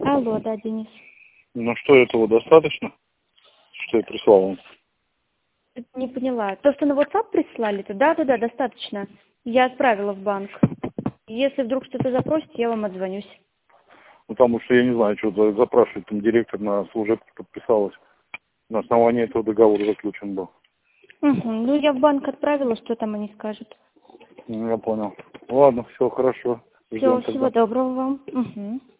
Алло, да, Денис. Ну что, этого достаточно, что я прислал вам? Не поняла. То, что на WhatsApp прислали, то да, достаточно. Я отправила в банк. Если вдруг что-то запросите, я вам отзвонюсь. Потому что я не знаю, что запрашивает там директор на служебку подписалась. На основании этого договор заключен был. Угу. Ну, я в банк отправила, что там они скажут. Я понял. Ладно, все хорошо. Все, Ждем всего тогда. доброго вам. Угу.